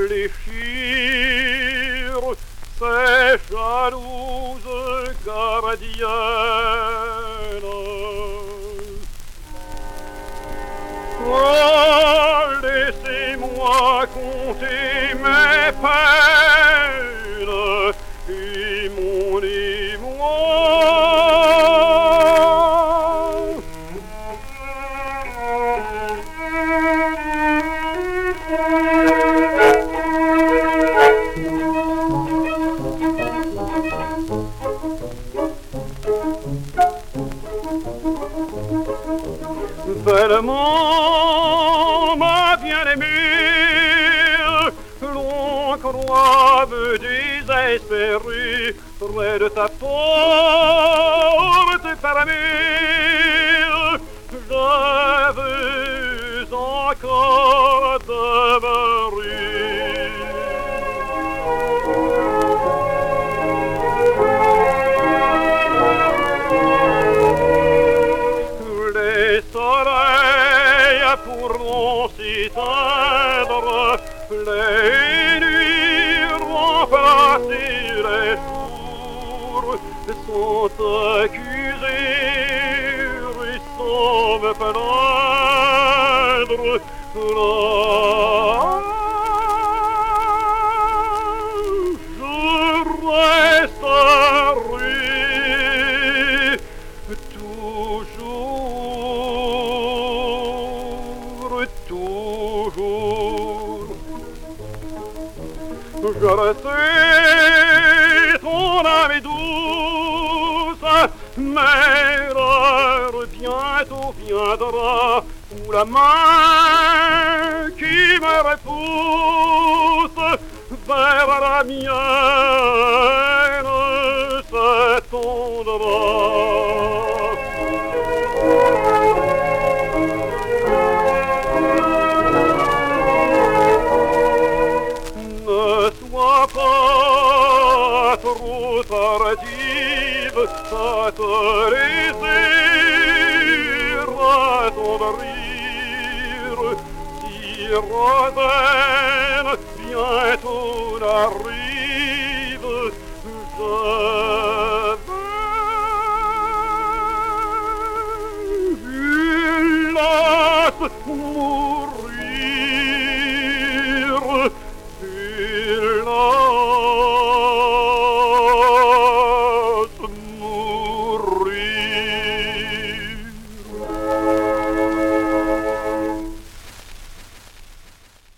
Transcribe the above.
fléchir ces jalouses gardiennes. Oh, laissez-moi compter mes peines et mon émoi. Bellement, ma bien-aimée, l'on croit me désespérer près de ta porte fermée. Je veux encore demeurer. Les soleils pourront s'éteindre, les nuits remplacer les jours, sont accusés sans me plaindre. Je resterai toujours. Je sais ton âme douce, mais l'heure bientôt viendra où la main qui me repousse vers la mienne s'étendra. Sois pas trop tardive à te laisser attendrir. Si Rosaine bientôt n'arrive, je vais, hélas, mourir.